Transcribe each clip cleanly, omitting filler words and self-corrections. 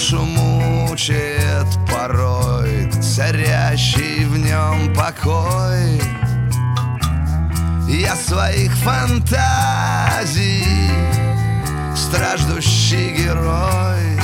душу мучает порой царящий в нем покой. Я своих фантазий страждущий герой,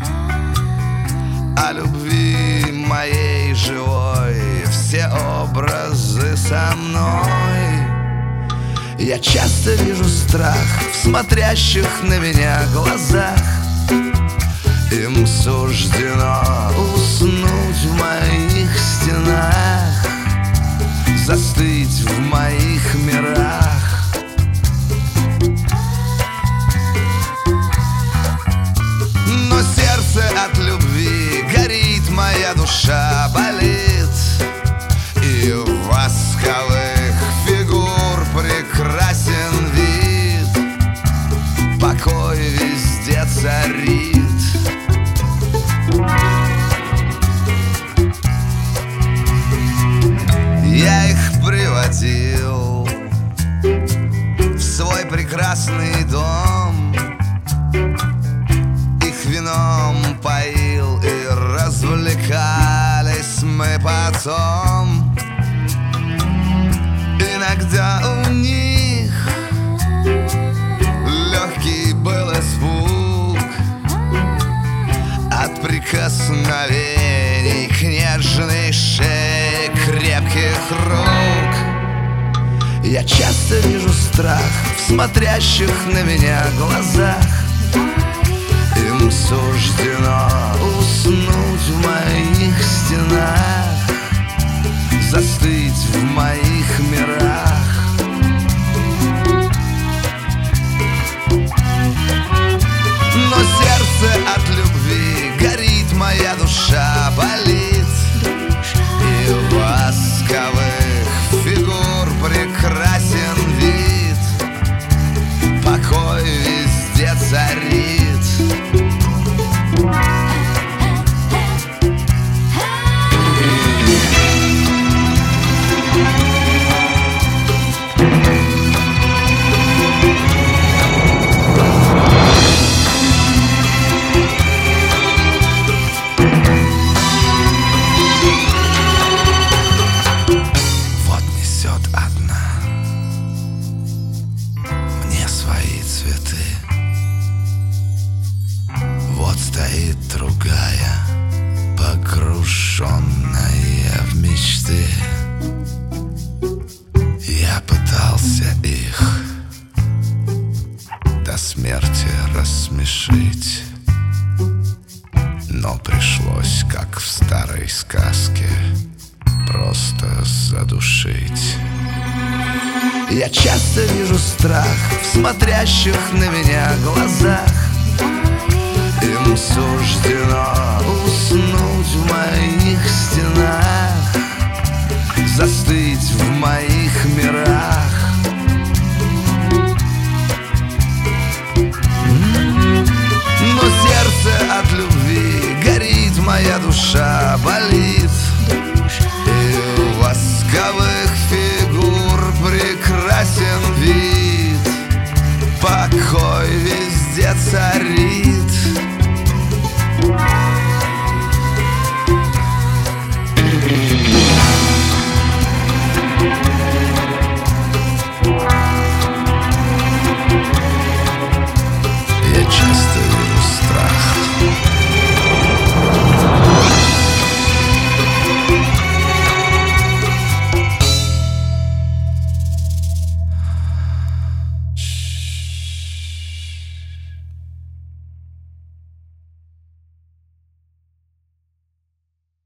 о любви моей живой все образы со мной. Я часто вижу страх в смотрящих на меня глазах. Им суждено уснуть в моих стенах, застыть в моих мирах. Но сердце от любви горит, моя душа болит, и в восковых фигур прекрасен вид, покой везде царит. Я их приводил в свой прекрасный дом, их вином поил и развлекались мы потом. Иногда у них легкий был испуг от прикосновений к нежной шее крепких рук. Я часто вижу страх в смотрящих на меня глазах. Им суждено уснуть в моих стенах, застыть в моих мирах. Но сердце от любви горит, моя душа болит, и в восковых фигур прекрасен вид, покой везде царит. Стоит другая, погруженная в мечты. Я пытался их до смерти рассмешить, но пришлось, как в старой сказке, просто задушить. Я часто вижу страх в смотрящих на меня глазах. Им суждено уснуть в моих стенах, застыть в моих мирах. Но сердце от любви горит, моя душа болит,